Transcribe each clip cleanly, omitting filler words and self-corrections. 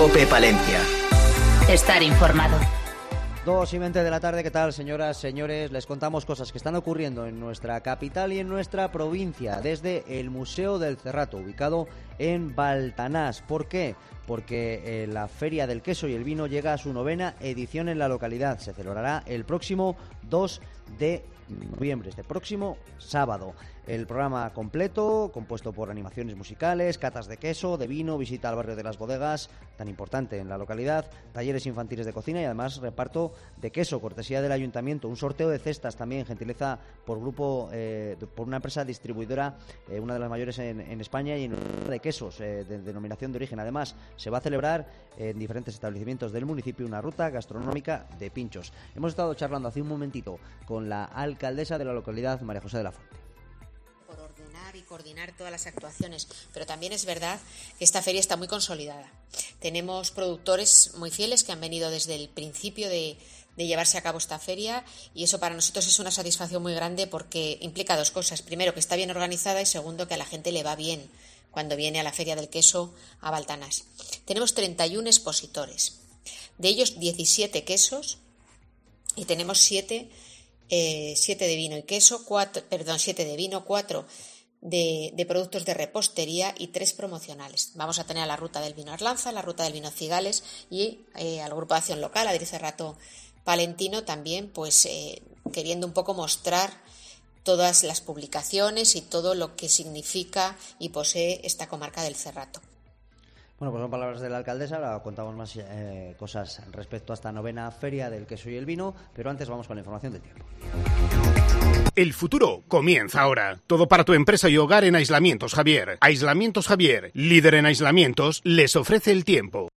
COPE Palencia. Estar informado. 2:20 de la tarde, ¿qué tal, señoras, señores? Les contamos cosas que están ocurriendo en nuestra capital y en nuestra provincia desde el Museo del Cerrato, ubicado en Baltanás. ¿Por qué? Porque la Feria del Queso y el Vino llega a su 9ª edición en la localidad. Se celebrará el próximo 2 de noviembre, este próximo sábado. El programa completo, compuesto por animaciones musicales, catas de queso, de vino, visita al barrio de las bodegas, tan importante en la localidad, talleres infantiles de cocina y además reparto de queso, cortesía del ayuntamiento, un sorteo de cestas también, gentileza por por una empresa distribuidora, una de las mayores en España, y de quesos de denominación de origen. Además, se va a celebrar en diferentes establecimientos del municipio una ruta gastronómica de pinchos. Hemos estado charlando hace un momentito con la alcaldesa de la localidad, María José de la Fuente. Por ordenar y coordinar todas las actuaciones, pero también es verdad que esta feria está muy consolidada. Tenemos productores muy fieles que han venido desde el principio de llevarse a cabo esta feria, y eso para nosotros es una satisfacción muy grande porque implica dos cosas. Primero, que está bien organizada, y segundo, que a la gente le va bien cuando viene a la Feria del Queso a Baltanás. Tenemos 31 expositores, de ellos 17 quesos, y tenemos 7 de vino y queso, 7 de vino, 4 de productos de repostería y 3 promocionales. Vamos a tener a la ruta del vino Arlanza, la ruta del vino Cigales y al grupo de acción local, Adri Cerrato Palentino, también pues queriendo un poco mostrar todas las publicaciones y todo lo que significa y posee esta comarca del Cerrato. Bueno, pues son palabras de la alcaldesa. Ahora contamos más cosas respecto a esta 9ª Feria del Queso y el Vino, pero antes vamos con la información del tiempo. El futuro comienza ahora. Todo para tu empresa y hogar en Aislamientos Javier. Aislamientos Javier, líder en aislamientos, les ofrece el tiempo.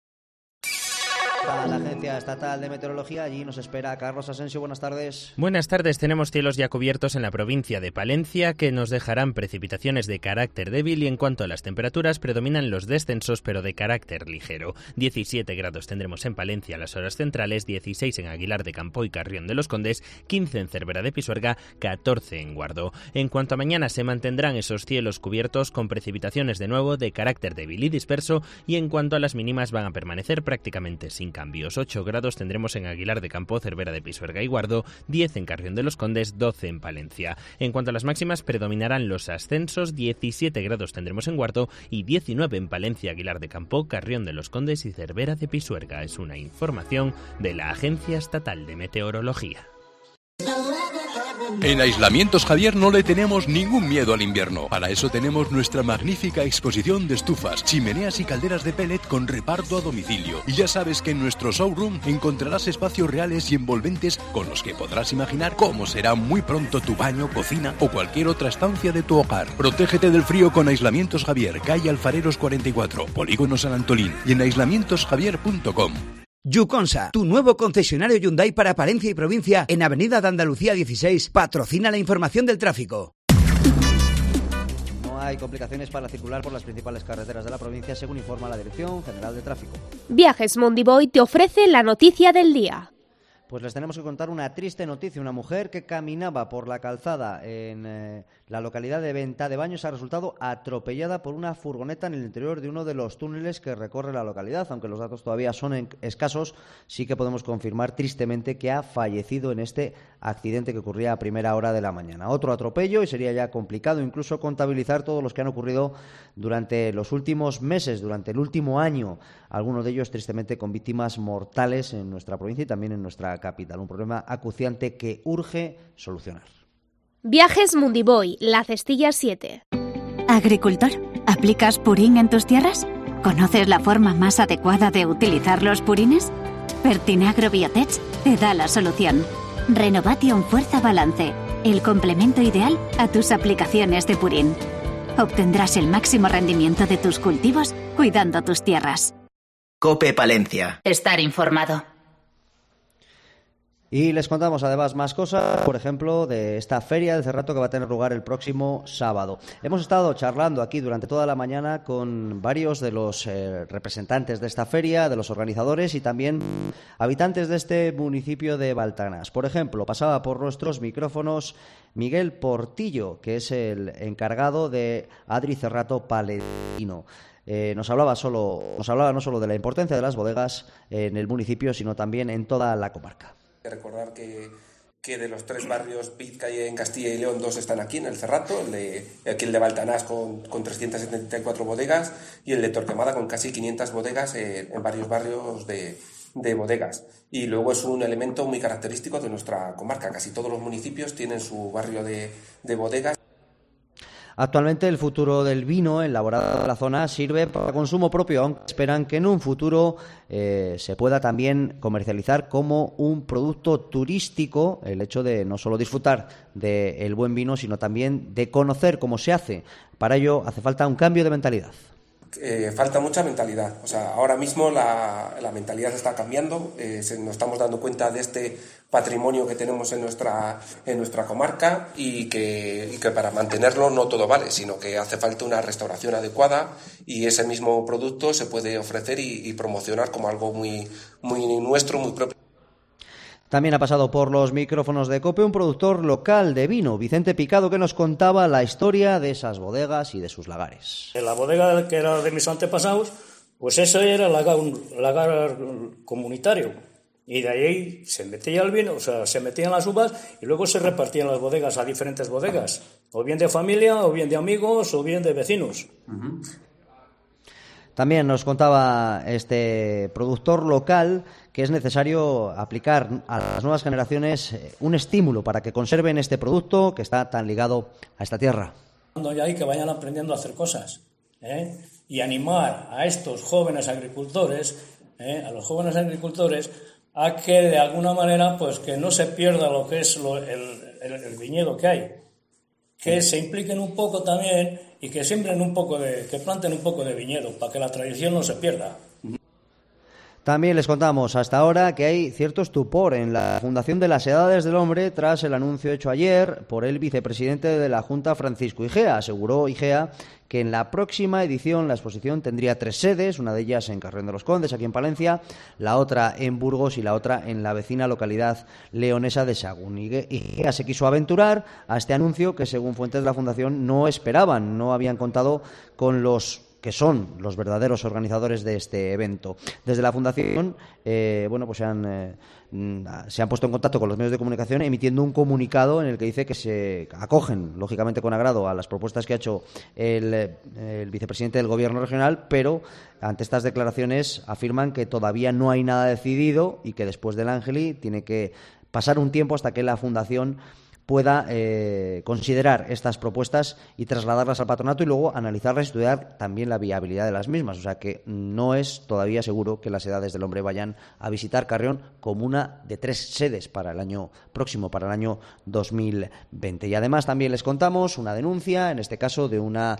La Agencia Estatal de Meteorología, allí nos espera Carlos Asensio. Buenas tardes. Buenas tardes. Tenemos cielos ya cubiertos en la provincia de Palencia que nos dejarán precipitaciones de carácter débil, y en cuanto a las temperaturas predominan los descensos pero de carácter ligero. 17 grados tendremos en Palencia a las horas centrales, 16 en Aguilar de Campo y Carrión de los Condes, 15 en Cervera de Pisuerga, 14 en Guardo. En cuanto a mañana, se mantendrán esos cielos cubiertos con precipitaciones de nuevo de carácter débil y disperso, y en cuanto a las mínimas van a permanecer prácticamente sin cambios. 8 grados tendremos en Aguilar de Campo, Cervera de Pisuerga y Guardo, 10 en Carrión de los Condes, 12 en Palencia. En cuanto a las máximas, predominarán los ascensos, 17 grados tendremos en Guardo y 19 en Palencia, Aguilar de Campo, Carrión de los Condes y Cervera de Pisuerga. Es una información de la Agencia Estatal de Meteorología. En Aislamientos Javier no le tenemos ningún miedo al invierno. Para eso tenemos nuestra magnífica exposición de estufas, chimeneas y calderas de pellet con reparto a domicilio. Y ya sabes que en nuestro showroom encontrarás espacios reales y envolventes con los que podrás imaginar cómo será muy pronto tu baño, cocina o cualquier otra estancia de tu hogar. Protégete del frío con Aislamientos Javier, calle Alfareros 44, Polígono San Antolín, y en aislamientosjavier.com. Yuconsa, tu nuevo concesionario Hyundai para Palencia y provincia en Avenida de Andalucía 16, patrocina la información del tráfico. No hay complicaciones para circular por las principales carreteras de la provincia, según informa la Dirección General de Tráfico. Viajes Mondiboy te ofrece la noticia del día. Pues les tenemos que contar una triste noticia. Una mujer que caminaba por la calzada en la localidad de Venta de Baños ha resultado atropellada por una furgoneta en el interior de uno de los túneles que recorre la localidad. Aunque los datos todavía son escasos, sí que podemos confirmar tristemente que ha fallecido en este accidente que ocurría a primera hora de la mañana. Otro atropello, y sería ya complicado incluso contabilizar todos los que han ocurrido durante los últimos meses, durante el último año. Algunos de ellos tristemente con víctimas mortales en nuestra provincia y también en nuestra capital. Un problema acuciante que urge solucionar. Viajes Mondiboy, La Cestilla 7. Agricultor, ¿aplicas purín en tus tierras? ¿Conoces la forma más adecuada de utilizar los purines? Fertinagro Biotech te da la solución. Renovation Fuerza Balance, el complemento ideal a tus aplicaciones de purín. Obtendrás el máximo rendimiento de tus cultivos cuidando tus tierras. COPE Palencia. Estar informado. Y les contamos además más cosas, por ejemplo, de esta Feria del Cerrato que va a tener lugar el próximo sábado. Hemos estado charlando aquí durante toda la mañana con varios de los representantes de esta feria, de los organizadores y también habitantes de este municipio de Baltanás. Por ejemplo, pasaba por nuestros micrófonos Miguel Portillo, que es el encargado de Adri Cerrato Palentino. nos hablaba no solo de la importancia de las bodegas en el municipio, sino también en toda la comarca. Recordar que de los 3 barrios BID que hay en Castilla y León, 2 están aquí en el Cerrato, aquí el de Baltanás con 374 bodegas y el de Torquemada con casi 500 bodegas en varios barrios de bodegas. Y luego es un elemento muy característico de nuestra comarca. Casi todos los municipios tienen su barrio de bodegas. Actualmente el futuro del vino elaborado en la zona sirve para consumo propio, aunque esperan que en un futuro se pueda también comercializar como un producto turístico, el hecho de no solo disfrutar del buen vino, sino también de conocer cómo se hace. Para ello hace falta un cambio de mentalidad. Falta mucha mentalidad. O sea, ahora mismo la mentalidad está cambiando, nos estamos dando cuenta de este patrimonio que tenemos en nuestra comarca y que para mantenerlo no todo vale, sino que hace falta una restauración adecuada y ese mismo producto se puede ofrecer y promocionar como algo muy, muy nuestro, muy propio. También ha pasado por los micrófonos de COPE un productor local de vino, Vicente Picado, que nos contaba la historia de esas bodegas y de sus lagares. La bodega que era de mis antepasados, pues eso era un lagar comunitario. Y de ahí se metía el vino, o sea, se metían las uvas y luego se repartían las bodegas a diferentes bodegas, o bien de familia, o bien de amigos, o bien de vecinos. Uh-huh. También nos contaba este productor local que es necesario aplicar a las nuevas generaciones un estímulo para que conserven este producto que está tan ligado a esta tierra. Ya hay que vayan aprendiendo a hacer cosas, y animar a estos jóvenes agricultores, a los jóvenes agricultores, a que de alguna manera pues que no se pierda lo que es el viñedo que hay, que se impliquen un poco también y que siembren que planten un poco de viñedo para que la tradición no se pierda. También les contamos hasta ahora que hay cierto estupor en la Fundación de las Edades del Hombre tras el anuncio hecho ayer por el vicepresidente de la Junta, Francisco Igea. Aseguró Igea que en la próxima edición la exposición tendría 3 sedes, una de ellas en Carrión de los Condes, aquí en Palencia, la otra en Burgos y la otra en la vecina localidad leonesa de Sagún. Igea se quiso aventurar a este anuncio que, según fuentes de la Fundación, no esperaban, no habían contado con los que son los verdaderos organizadores de este evento. Desde la Fundación, pues se han puesto en contacto con los medios de comunicación emitiendo un comunicado en el que dice que se acogen, lógicamente con agrado, a las propuestas que ha hecho el vicepresidente del Gobierno regional, pero ante estas declaraciones afirman que todavía no hay nada decidido y que después del Ángeli tiene que pasar un tiempo hasta que la Fundación pueda considerar estas propuestas y trasladarlas al patronato y luego analizarlas y estudiar también la viabilidad de las mismas. O sea que no es todavía seguro que las Edades del Hombre vayan a visitar Carrión como una de 3 sedes para el año próximo, para el año 2020. Y además también les contamos una denuncia, en este caso de una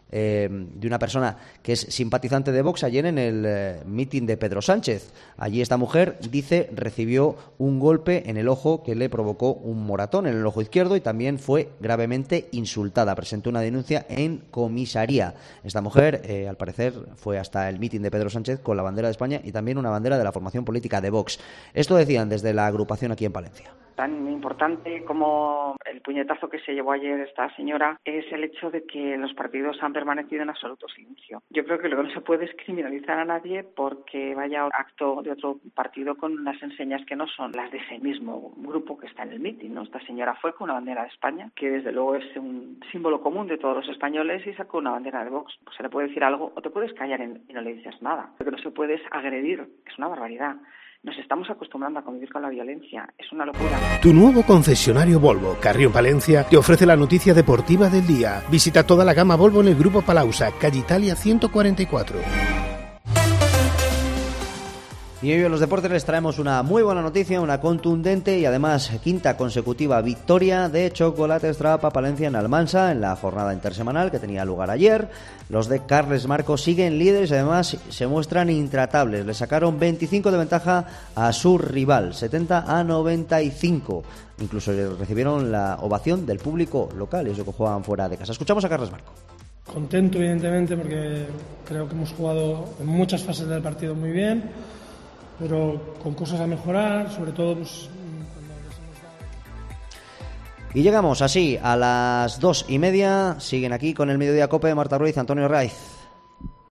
persona que es simpatizante de Vox ayer en el mitin de Pedro Sánchez. Allí esta mujer dice recibió un golpe en el ojo que le provocó un moratón en el ojo izquierdo y también fue gravemente insultada. Presentó una denuncia en comisaría. Esta mujer, al parecer, fue hasta el mitin de Pedro Sánchez con la bandera de España y también una bandera de la formación política de Vox. Esto decían desde la agrupación aquí en Palencia. Tan importante como el puñetazo que se llevó ayer esta señora es el hecho de que los partidos han permanecido en absoluto silencio. Yo creo que lo que no se puede es criminalizar a nadie porque vaya a acto de otro partido con unas enseñas que no son las de ese mismo grupo que está en el mitin, ¿no? Esta señora fue con una bandera de España, que desde luego es un símbolo común de todos los españoles, y sacó una bandera de Vox. Pues se le puede decir algo o te puedes callar y no le dices nada. Lo que no se puede es agredir, es una barbaridad. Nos estamos acostumbrando a convivir con la violencia. Es una locura. Tu nuevo concesionario Volvo, Carrión Palencia, te ofrece la noticia deportiva del día. Visita toda la gama Volvo en el Grupo Palausa, calle Italia 144. Y hoy en los deportes les traemos una muy buena noticia, una contundente y además 5ª consecutiva victoria de Chocolates Trapa Palencia en Almansa en la jornada intersemanal que tenía lugar ayer. Los de Carles Marco siguen líderes y además se muestran intratables. Le sacaron 25 de ventaja a su rival, 70-95. Incluso recibieron la ovación del público local y eso que juegan fuera de casa. Escuchamos a Carles Marco. Contento evidentemente porque creo que hemos jugado en muchas fases del partido muy bien, pero con cosas a mejorar, sobre todo pues. Y llegamos así a las 2:30. Siguen aquí con el Mediodía Cope, Marta Ruiz, Antonio Raiz.